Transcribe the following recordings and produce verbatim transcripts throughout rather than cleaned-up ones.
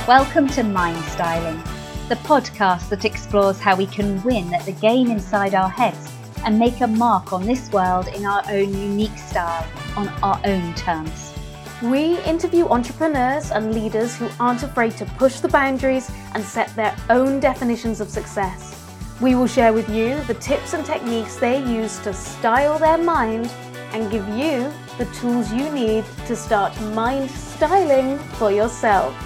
Welcome to Mind Styling, the podcast that explores how we can win at the game inside our heads and make a mark on this world in our own unique style, on our own terms. We interview entrepreneurs and leaders who aren't afraid to push the boundaries and set their own definitions of success. We will share with you the tips and techniques they use to style their mind and give you the tools you need to start mind styling for yourself.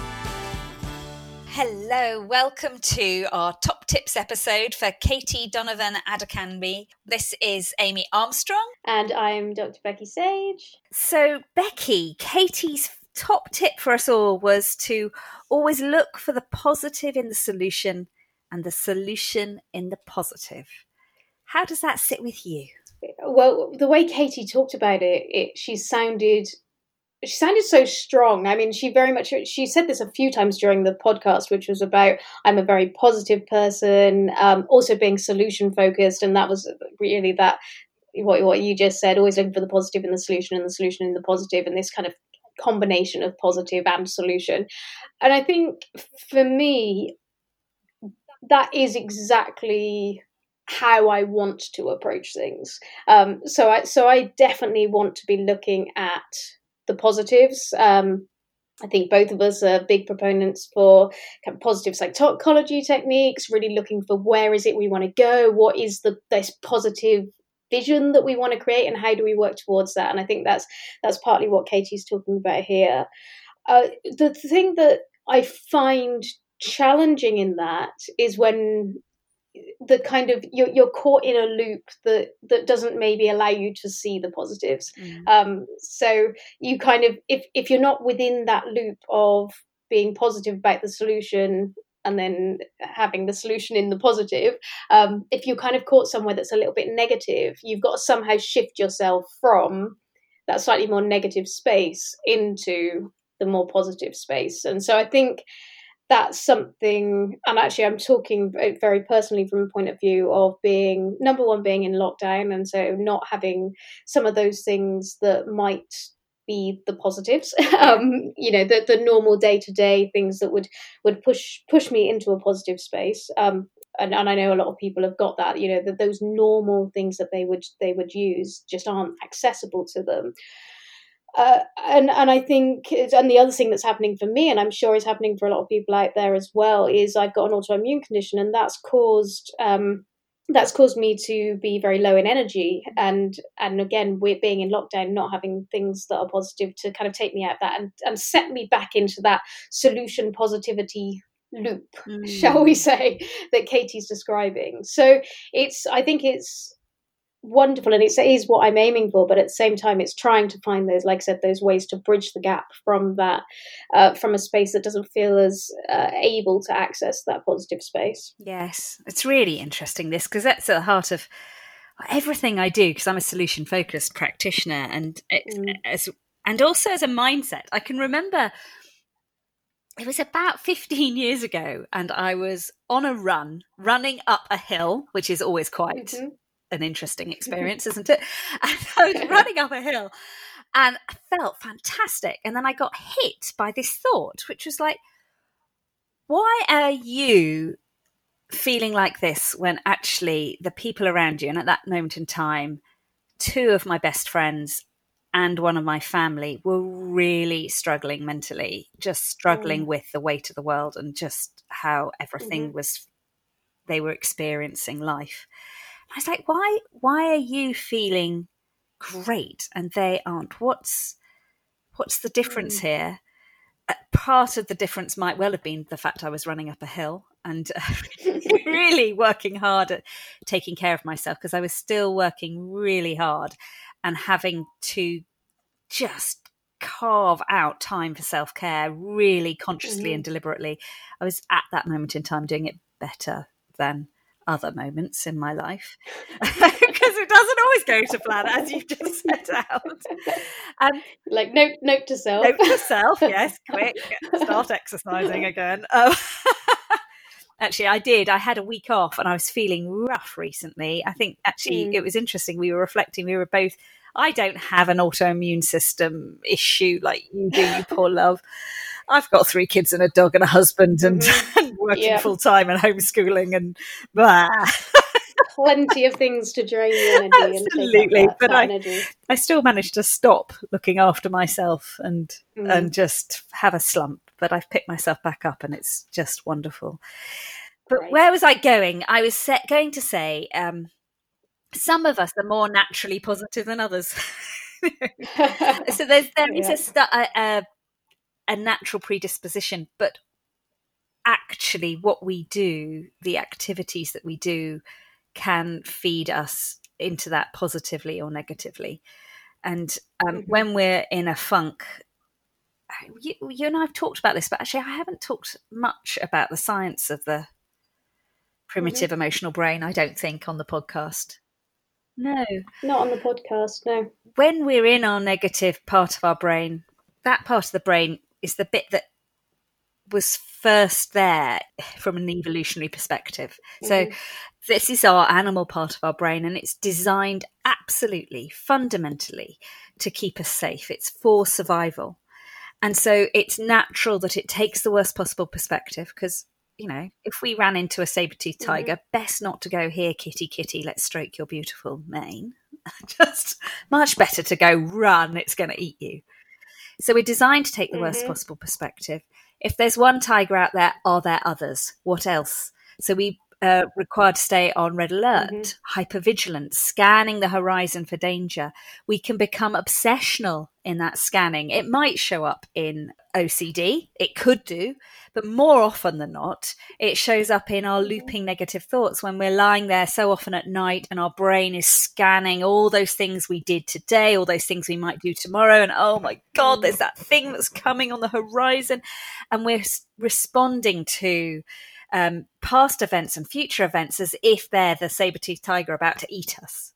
Hello, welcome to our top tips episode for Katie Donovan Adekanbi. This is Amy Armstrong. And I'm Doctor Becky Sage. So Becky, Katie's top tip for us all was to always look for the positive in the solution and the solution in the positive. How does that sit with you? Well, the way Katie talked about it, it she sounded... She sounded so strong. I mean, she very much, she said this a few times during the podcast, which was about, I'm a very positive person, um, also being solution focused. And that was really that, what, what you just said, always looking for the positive in the solution and the solution in the positive, and this kind of combination of positive and solution. And I think for me, that is exactly how I want to approach things. Um, so I, so I definitely want to be looking at the positives. Um, I think both of us are big proponents for kind of positive psychology techniques, really looking for where is it we want to go, what is the this positive vision that we want to create, and how do we work towards that. And I think that's that's partly what Katie's talking about here. Uh, the thing that I find challenging in that is when the kind of you're, you're caught in a loop that that doesn't maybe allow you to see the positives. Mm. Um, so you kind of, if if you're not within that loop of being positive about the solution and then having the solution in the positive, um, if you're kind of caught somewhere that's a little bit negative, you've got to somehow shift yourself from that slightly more negative space into the more positive space. And so I think that's something, and actually I'm talking very personally from a point of view of being, number one, being in lockdown, and so not having some of those things that might be the positives, um, you know, the, the normal day-to-day things that would, would push push me into a positive space. Um, and, and I know a lot of people have got that, you know, that those normal things that they would they would use just aren't accessible to them. Uh, and, and I think, and the other thing that's happening for me, and I'm sure is happening for a lot of people out there as well, is I've got an autoimmune condition, and that's caused um, that's caused me to be very low in energy. And and again, we're being in lockdown, not having things that are positive to kind of take me out of that and, and set me back into that solution positivity loop, mm. shall we say, that Katie's describing. So it's, I think it's wonderful, and it is what I'm aiming for, but at the same time it's trying to find those, like I said, those ways to bridge the gap from that uh, from a space that doesn't feel as uh, able to access that positive space. Yes, it's really interesting this, because that's at the heart of everything I do, because I'm a solution focused practitioner, and it's, mm. as, and also as a mindset. I can remember it was about fifteen years ago, and I was on a run running up a hill, which is always quite mm-hmm. an interesting experience, isn't it? And I was running up a hill and I felt fantastic. And then I got hit by this thought, which was like, why are you feeling like this when actually the people around you, and at that moment in time, two of my best friends and one of my family were really struggling mentally, just struggling mm. with the weight of the world and just how everything mm-hmm. was, they were experiencing life. I was like, why why are you feeling great and they aren't? What's what's the difference mm. here? Uh, part of the difference might well have been the fact I was running up a hill and uh, really working hard at taking care of myself, because I was still working really hard and having to just carve out time for self-care really consciously mm. and deliberately. I was at that moment in time doing it better than other moments in my life, because it doesn't always go to plan, as you've just set out. Um, like note note to self. Note to self, yes, quick, start exercising again. Um, actually, I did. I had a week off and I was feeling rough recently. I think actually mm. it was interesting. We were reflecting, we were both, I don't have an autoimmune system issue like you do, you poor love. I've got three kids and a dog and a husband and, Mm-hmm. and working Yeah. full time and homeschooling and blah. Plenty of things to drain the energy and take Absolutely, up that, but that I, energy. I still managed to stop looking after myself and Mm. and just have a slump. But I've picked myself back up, and it's just wonderful. But Great. where was I going? I was set, going to say, um, some of us are more naturally positive than others. So there's there is Yeah. a, stu- a, a a natural predisposition, but actually, what we do, the activities that we do, can feed us into that positively or negatively. And um, Mhm. when we're in a funk, you, you and I have talked about this, but actually I haven't talked much about the science of the primitive emotional brain, I don't think, on the podcast. No. Not on the podcast, no. When we're in our negative part of our brain, that part of the brain is the bit that was first there from an evolutionary perspective. So Mhm. this is our animal part of our brain, and it's designed absolutely, fundamentally, to keep us safe. It's for survival. And so it's natural that it takes the worst possible perspective because, you know, if we ran into a saber-toothed tiger, Mhm. best not to go, here, kitty, kitty, let's stroke your beautiful mane. Just much better to go, run, it's going to eat you. So we're designed to take the worst Mhm. possible perspective. If there's one tiger out there, are there others? What else? So we uh, required to stay on red alert, Mhm. hypervigilant, scanning the horizon for danger. We can become obsessional in that scanning. It might show up in O C D, it could do, but more often than not, it shows up in our looping negative thoughts when we're lying there so often at night and our brain is scanning all those things we did today, all those things we might do tomorrow, and oh my God, there's that thing that's coming on the horizon, and we're responding to Um, past events and future events as if they're the saber-toothed tiger about to eat us.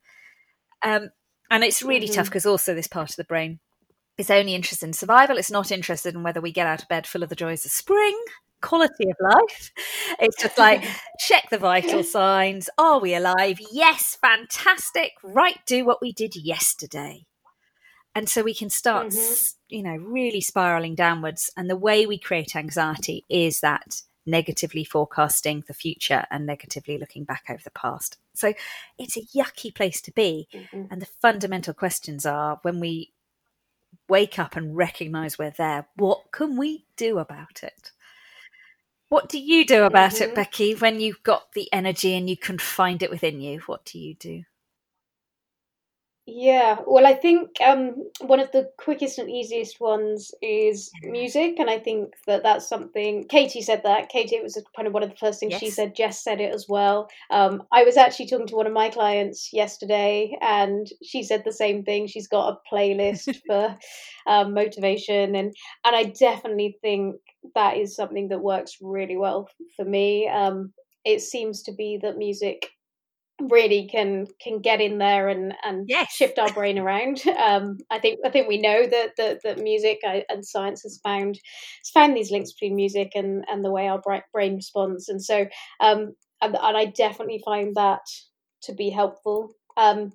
Um, and it's really Mhm. tough because also this part of the brain is only interested in survival. It's not interested in whether we get out of bed full of the joys of spring, quality of life. It's just like, check the vital signs. Are we alive? Yes, fantastic. Right, do what we did yesterday. And so we can start, Mhm. you know, really spiraling downwards. And the way we create anxiety is that negatively forecasting the future and negatively looking back over the past. So it's a yucky place to be. Mhm. And the fundamental questions are, when we wake up and recognize we're there, what can we do about it? What do you do about it, Mhm. Becky, when you've got the energy and you can find it within you? What do you do? Yeah, well, I think um, one of the quickest and easiest ones is music, and I think that that's something. Katie said that. Katie, it was kind of one of the first things she Yes. said. Jess said it as well. Um, I was actually talking to one of my clients yesterday, and she said the same thing. She's got a playlist for um, motivation, and and I definitely think that is something that works really well for me. Um, it seems to be that music really can can get in there and and Yes. shift our brain around. Um, I think I think we know that that, that music I, and science has found has found these links between music and and the way our bra- brain responds. And so um, and, and I definitely find that to be helpful. Um,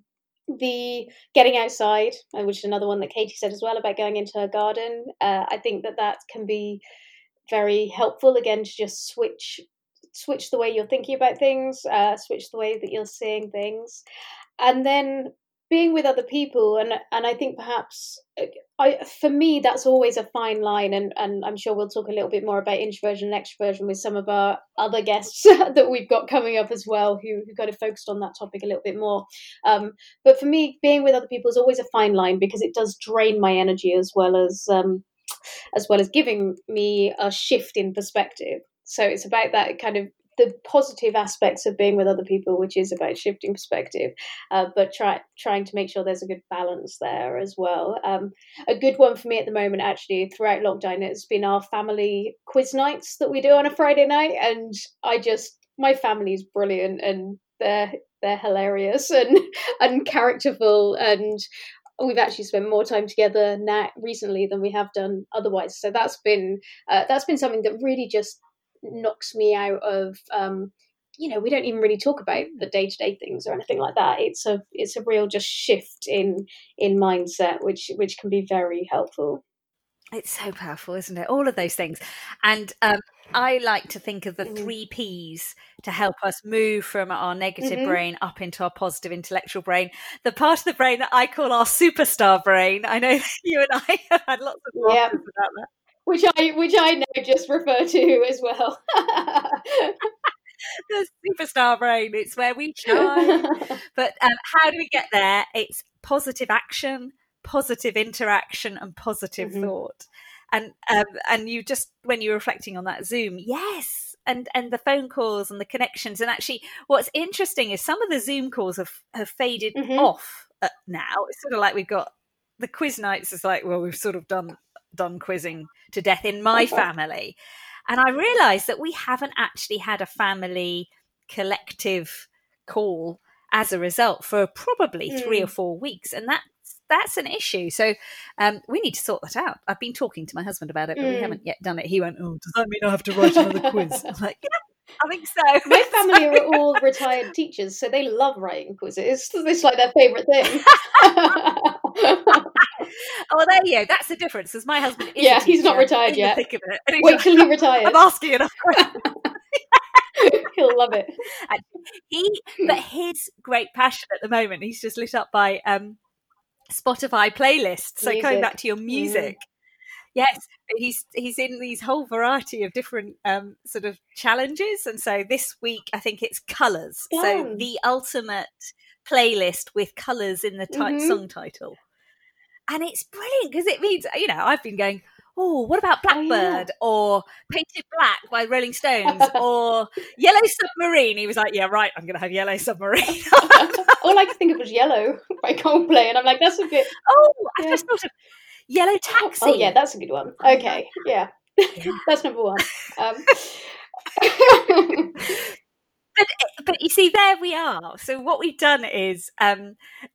the getting outside, uh, which is another one that Katie said as well about going into her garden. Uh, I think that that can be very helpful again to just switch switch the way you're thinking about things, uh, switch the way that you're seeing things, and then being with other people. And and I think perhaps I for me that's always a fine line, and and I'm sure we'll talk a little bit more about introversion and extroversion with some of our other guests that we've got coming up as well, who who kind of focused on that topic a little bit more. Um, but for me, being with other people is always a fine line because it does drain my energy as well as um, as well as giving me a shift in perspective. So it's about that kind of the positive aspects of being with other people, which is about shifting perspective, uh, but try, trying to make sure there's a good balance there as well. Um, a good one for me at the moment, actually, throughout lockdown, has been our family quiz nights that we do on a Friday night. And I just, my family is brilliant and they're they're hilarious and and characterful, and we've actually spent more time together now recently than we have done otherwise. So that's been uh, that's been something that really just knocks me out of um, you know, we don't even really talk about the day-to-day things or anything like that. It's a it's a real just shift in in mindset, which which can be very helpful. It's so powerful, isn't it? All of those things. And um, I like to think of the mm-hmm. three Ps to help us move from our negative mm-hmm. brain up into our positive intellectual brain. The part of the brain that I call our superstar brain. I know that you and I have had lots of laughs yep. about that. Which I, which I now just refer to as well. The superstar brain. It's where we shine. But um, how do we get there? It's positive action, positive interaction, and positive mm-hmm. thought. And um, and you just, when you're reflecting on that Zoom, yes, and and the phone calls and the connections. And actually, what's interesting is some of the Zoom calls have, have faded mm-hmm. off uh, now. It's sort of like we've got the quiz nights. It's like, well, we've sort of done done quizzing to death in my family. And I realised that we haven't actually had a family collective call as a result for probably mm. three or four weeks. And that's, that's an issue. So um, we need to sort that out. I've been talking to my husband about it, but mm. we haven't yet done it. He went, oh, does that mean I have to write another quiz? I'm like, yeah, I think so. My family are all retired teachers, so they love writing quizzes. It's like their favourite thing. Oh, there you go. That's the difference. Because my husband is yeah, he's not retired yet. Thick of it. Wait like, till he retires. I'm asking enough questions. He'll love it. And he, but his great passion at the moment, he's just lit up by um, Spotify playlists. So music. Coming back to your music, mm. yes, he's he's in these whole variety of different um, sort of challenges. And so this week, I think it's colours. Yeah. So the ultimate playlist with colours in the t- mm-hmm. song title. And it's brilliant because it means, you know, I've been going, oh, what about Blackbird oh, yeah. or Painted Black by Rolling Stones or Yellow Submarine? He was like, yeah, right, I'm going to have Yellow Submarine. All I could think of was Yellow by Coldplay. And I'm like, that's a bit... Oh, I yeah. just thought of Yellow Taxi. Oh, yeah, that's a good one. Okay, yeah. yeah. That's number one. Um. but, but you see, there we are. So what we've done is... Um,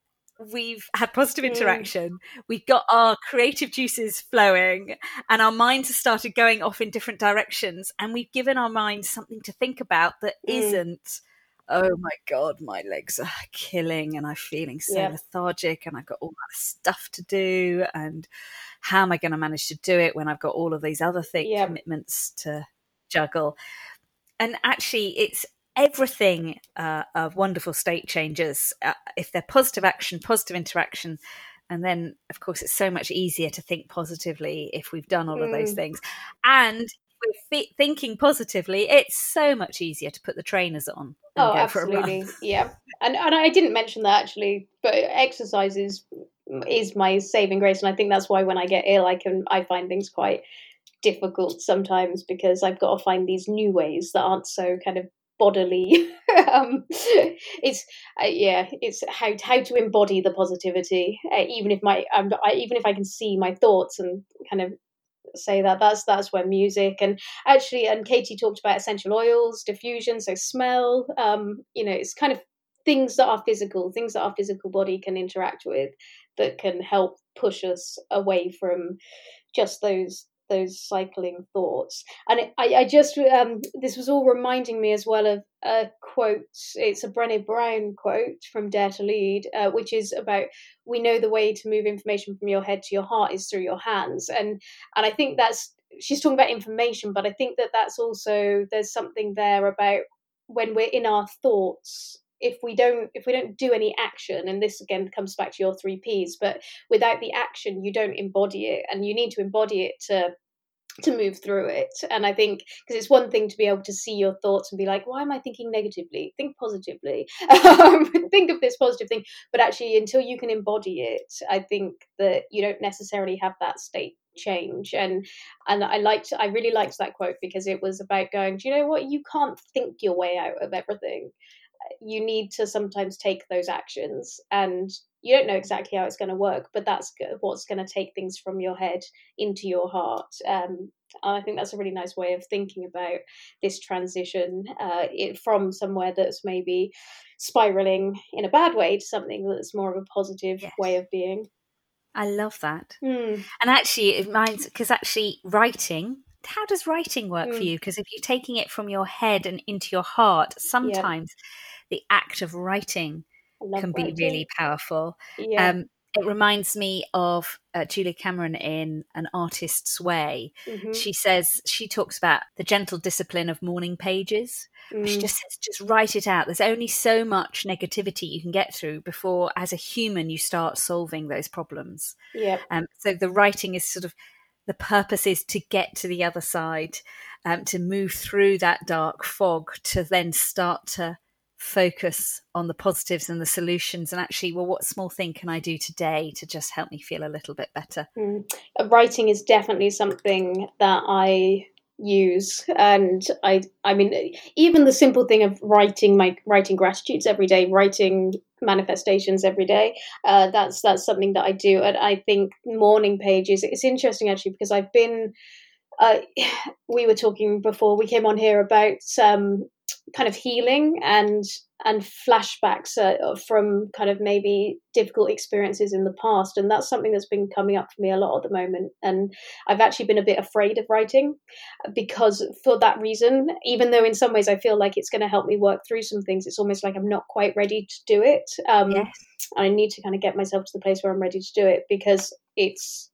we've had positive interaction, mm. we've got our creative juices flowing, and our minds have started going off in different directions, and we've given our minds something to think about that mm. isn't, oh my God, my legs are killing and I'm feeling so yeah. lethargic and I've got all that stuff to do, and how am I going to manage to do it when I've got all of these other things, yeah. commitments to juggle. And actually it's everything uh, of wonderful state changes, uh, if they're positive action, positive interaction, and then of course it's so much easier to think positively if we've done all mm. of those things. And if we're f- thinking positively, it's so much easier to put the trainers on and oh go absolutely for a run. Yeah, and and I didn't mention that actually, but exercise is is my saving grace, and I think that's why when I get ill I can I find things quite difficult sometimes, because I've got to find these new ways that aren't so kind of bodily. um, it's uh, yeah, it's how how to embody the positivity, uh, even if my um, I, even if I can see my thoughts and kind of say that that's that's where music and actually and Katie talked about essential oils, diffusion, so smell. Um, you know, it's kind of things that are physical, things that our physical body can interact with, that can help push us away from just those. those cycling thoughts. And it, I, I just um this was all reminding me as well of a quote. It's a Brené Brown quote from Dare to Lead, uh, which is about, we know the way to move information from your head to your heart is through your hands. And and I think that's, she's talking about information, but I think that that's also, there's something there about when we're in our thoughts, if we don't if we don't do any action, and this again comes back to your three Ps, but without the action you don't embody it, and you need to embody it to to move through it. And I think, because it's one thing to be able to see your thoughts and be like, why am I thinking negatively? Think positively. Um, think of this positive thing. But actually, until you can embody it, I think that you don't necessarily have that state change. And and I liked I really liked that quote, because it was about going, do you know what? You can't think your way out of everything. You need to sometimes take those actions, and you don't know exactly how it's going to work, but that's what's going to take things from your head into your heart. Um, and I think that's a really nice way of thinking about this transition, uh, it, from somewhere that's maybe spiraling in a bad way to something that's more of a positive yes. way of being. I love that. Mm. And actually, it reminds, because actually writing, how does writing work mm. for you? Because if you're taking it from your head and into your heart, sometimes yeah. the act of writing can writing. be really powerful. Yeah. Um, it reminds me of uh, Julia Cameron in An Artist's Way. Mm-hmm. She says, she talks about the gentle discipline of morning pages. Mm. She just says, just write it out. There's only so much negativity you can get through before, as a human, you start solving those problems. Yeah. Um, so the writing is sort of, the purpose is to get to the other side, um, to move through that dark fog, to then start to focus on the positives and the solutions, and actually, well, what small thing can I do today to just help me feel a little bit better? Mm. Writing is definitely something that I use, and I I mean, even the simple thing of writing my writing gratitudes every day, writing manifestations every day, uh, that's that's something that I do. And I think morning pages, it's interesting actually, because I've been uh, we were talking before we came on here about um kind of healing and and flashbacks uh, from kind of maybe difficult experiences in the past, and that's something that's been coming up for me a lot at the moment. And I've actually been a bit afraid of writing, because for that reason, even though in some ways I feel like it's going to help me work through some things, it's almost like I'm not quite ready to do it. um Yes. I need to kind of get myself to the place where I'm ready to do it, because it's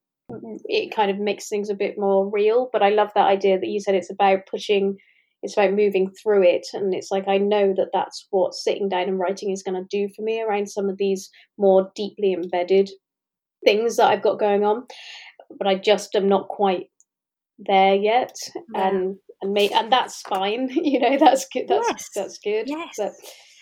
it kind of makes things a bit more real. But I love that idea that you said, it's about pushing, it's about moving through it. And it's like, I know that that's what sitting down and writing is going to do for me around some of these more deeply embedded things that I've got going on. But I just am not quite there yet. Yeah. And and may, and that's fine. You know, that's good. That's Yes. that's good. Yes. But,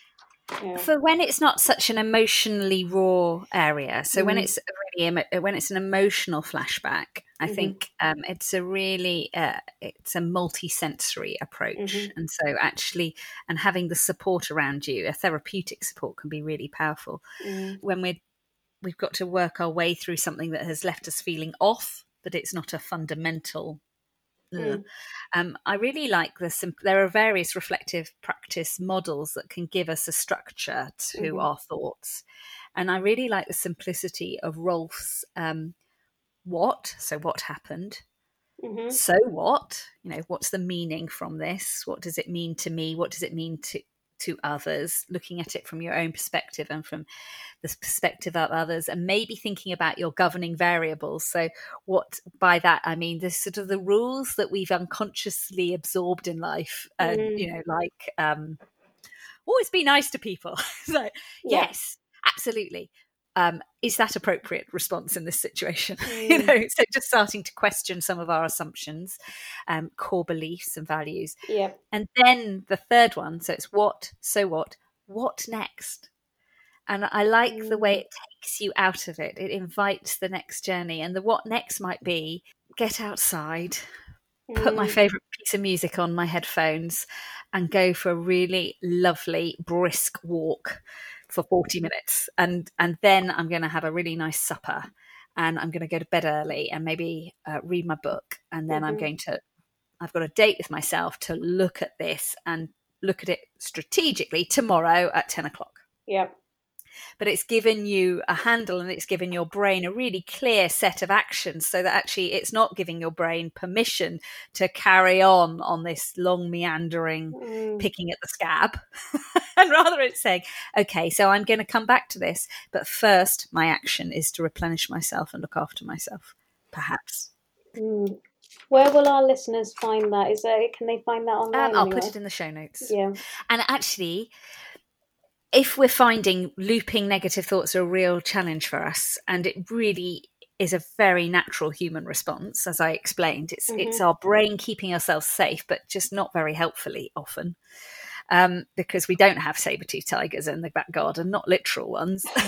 yeah. For when it's not such an emotionally raw area, so Mm. when it's really emo- when it's an emotional flashback, I Mhm. think um, it's a really uh, it's a multi-sensory approach, Mhm. and so actually, and having the support around you, a therapeutic support, can be really powerful. Mm. When we're we've got to work our way through something that has left us feeling off, but it's not a fundamental. Mm. Um, I really like this. There are various reflective practice models that can give us a structure to Mhm. our thoughts. And I really like the simplicity of Rolf's um, what, so what happened, Mhm. so what, you know, what's the meaning from this? What does it mean to me? What does it mean to, to others? Looking at it from your own perspective and from the perspective of others, and maybe thinking about your governing variables. So what by that I mean the sort of the rules that we've unconsciously absorbed in life, and Mm. you know, like um always be nice to people. So Yeah. yes, absolutely. Um, is that appropriate response in this situation? Mm. You know, so just starting to question some of our assumptions, um, core beliefs and values. Yeah. And then the third one, so it's what, so what, what next? And I like mm. the way it takes you out of it. It invites the next journey. And the what next might be, get outside, mm. put my favourite piece of music on my headphones, and go for a really lovely, brisk walk for forty minutes. And, and then I'm going to have a really nice supper. And I'm going to go to bed early and maybe uh, read my book. And then mm-hmm. I'm going to, I've got a date with myself to look at this and look at it strategically tomorrow at ten o'clock. Yeah. But it's given you a handle, and it's given your brain a really clear set of actions, so that actually it's not giving your brain permission to carry on on this long meandering mm. picking at the scab. And rather it's saying, okay, so I'm going to come back to this, but first my action is to replenish myself and look after myself, perhaps. Mm. Where will our listeners find that? Is there, can they find that online? Um, I'll anywhere? put it in the show notes. Yeah. And actually, if we're finding looping negative thoughts are a real challenge for us, and it really is a very natural human response, as I explained, it's mm-hmm. it's our brain keeping ourselves safe, but just not very helpfully often, um, because we don't have saber-toothed tigers in the back garden, not literal ones. So,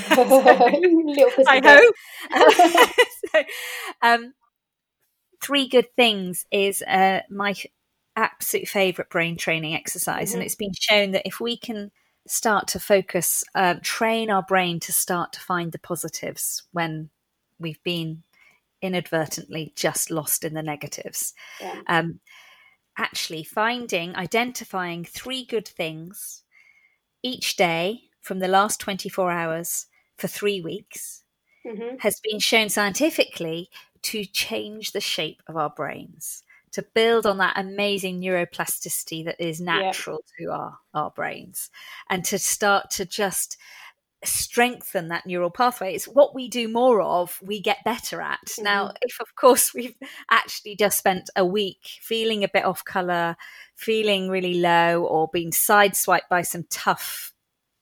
I hope. so, um, three good things is uh, my absolute favourite brain training exercise, mm-hmm. and it's been shown that if we can start to focus, uh, train our brain to start to find the positives when we've been inadvertently just lost in the negatives. Yeah. Um, actually finding, identifying three good things each day from the last twenty-four hours for three weeks mm-hmm. has been shown scientifically to change the shape of our brains, to build on that amazing neuroplasticity that is natural yep. to our, our brains, and to start to just strengthen that neural pathway. It's what we do more of, we get better at. Mm-hmm. Now, if of course we've actually just spent a week feeling a bit off colour, feeling really low, or being sideswiped by some tough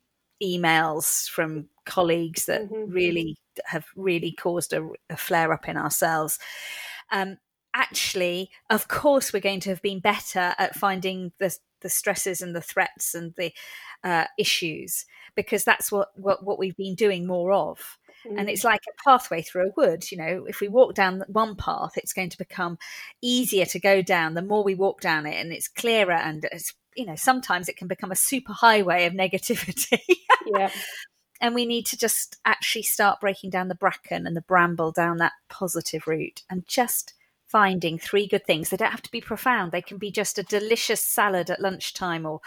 emails from colleagues that mm-hmm. really have really caused a, a flare up in our cells, um, actually, of course, we're going to have been better at finding the, the stresses and the threats and the uh, issues, because that's what, what, what we've been doing more of. Mm. And it's like a pathway through a wood. You know, if we walk down one path, it's going to become easier to go down the more we walk down it, and it's clearer, and it's, you know, sometimes it can become a super highway of negativity. Yeah. And we need to just actually start breaking down the bracken and the bramble down that positive route, and just finding three good things. They don't have to be profound. They can be just a delicious salad at lunchtime, or,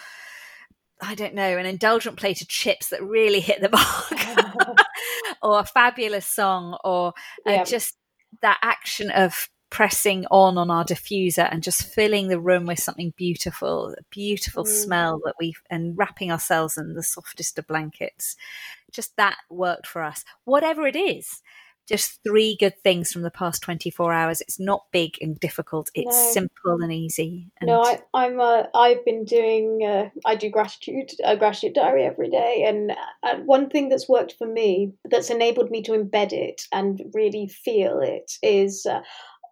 I don't know, an indulgent plate of chips that really hit the mark, or a fabulous song, or uh, yeah. just that action of pressing on on our diffuser and just filling the room with something beautiful, a beautiful mm. smell that we and wrapping ourselves in the softest of blankets. Just that worked for us. Whatever it is, just three good things from the past twenty-four hours. It's not big and difficult. It's no. simple and easy. And no, I, I'm. Uh, I've been doing. Uh, I do gratitude, a gratitude diary every day, and uh, one thing that's worked for me, that's enabled me to embed it and really feel it, is uh,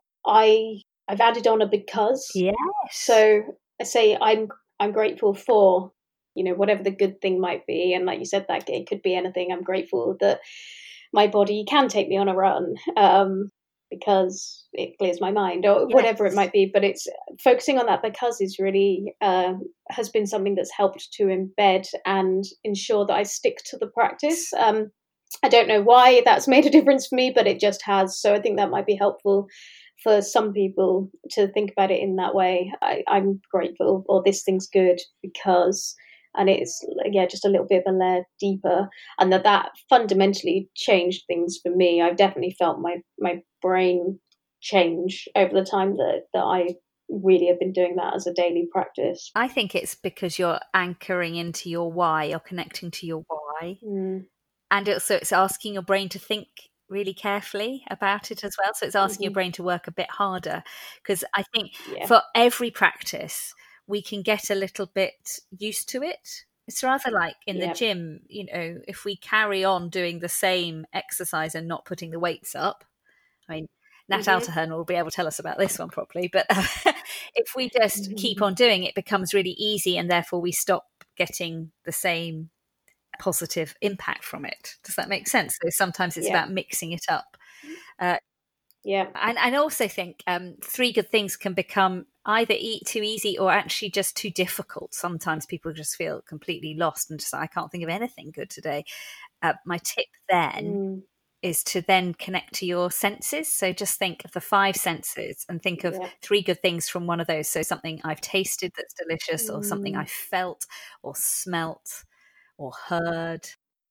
I. I've added on a because. Yes. So I say I'm. I'm grateful for, you know, whatever the good thing might be, and like you said, that it could be anything. I'm grateful that my body can take me on a run um, because it clears my mind, or yes. whatever it might be. But it's focusing on that because is really uh, has been something that's helped to embed and ensure that I stick to the practice. Um, I don't know why that's made a difference for me, but it just has. So I think that might be helpful for some people to think about it in that way. I, I'm grateful, or this thing's good because... And it's, yeah, just a little bit of a layer deeper. And that that fundamentally changed things for me. I've definitely felt my, my brain change over the time that, that I really have been doing that as a daily practice. I think it's because you're anchoring into your why, you're connecting to your why. Mm. And also it's asking your brain to think really carefully about it as well. So it's asking mm-hmm. your brain to work a bit harder. Because I think yeah. for every practice, we can get a little bit used to it. It's rather like in yep. the gym, you know, if we carry on doing the same exercise and not putting the weights up. I mean, Nat mm-hmm. Alterhern will be able to tell us about this one properly. But uh, if we just mm-hmm. keep on doing it, it becomes really easy, and therefore we stop getting the same positive impact from it. Does that make sense? So sometimes it's yeah. about mixing it up. Uh, yeah. And I also think um, three good things can become either eat too easy or actually just too difficult. Sometimes people just feel completely lost and just, I can't think of anything good today. Uh, my tip then mm. is to then connect to your senses. So just think of the five senses and think of yeah. three good things from one of those. So something I've tasted that's delicious, mm. or something I felt or smelt or heard.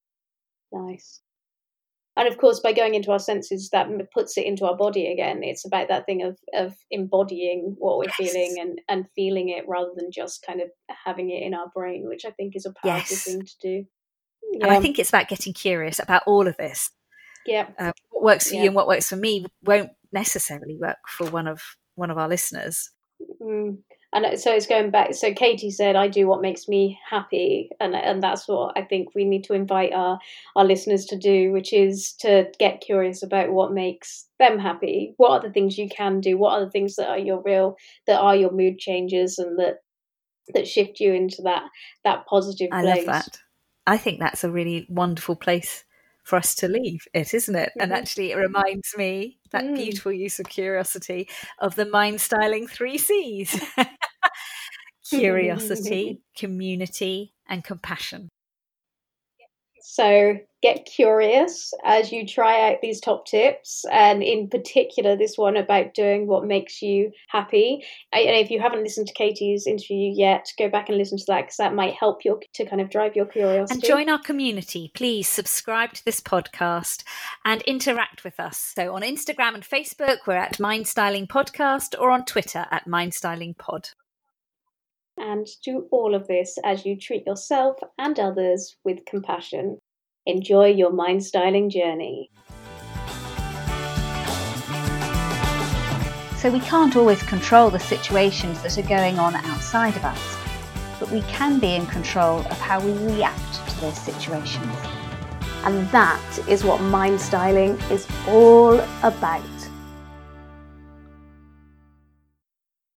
Nice. And of course, by going into our senses, that puts it into our body again. It's about that thing of, of embodying what we're yes. feeling and, and feeling it, rather than just kind of having it in our brain, which I think is a powerful yes. thing to do. Yeah. And I think it's about getting curious about all of this. Yeah. Uh, what works for yeah. you and what works for me won't necessarily work for one of one of our listeners. Mm. And so it's going back. So Katie said, I do what makes me happy. And and that's what I think we need to invite our, our listeners to do, which is to get curious about what makes them happy. What are the things you can do? What are the things that are your real, that are your mood changes and that that shift you into that, that positive I place? love that. I think that's a really wonderful place for us to leave it, isn't it? Mm-hmm. And actually it reminds me, that mm. beautiful use of curiosity, of the Mind Styling three C's. Curiosity, community, and compassion. So get curious as you try out these top tips, and in particular this one about doing what makes you happy. And if you haven't listened to Katie's interview yet, go back and listen to that, because that might help you to kind of drive your curiosity. And join our community. Please subscribe to this podcast and interact with us. So on Instagram and Facebook, we're at Mind Styling Podcast, or on Twitter at Mind Styling Pod. And do all of this as you treat yourself and others with compassion. Enjoy your mind styling journey. So we can't always control the situations that are going on outside of us, but we can be in control of how we react to those situations. And that is what mind styling is all about.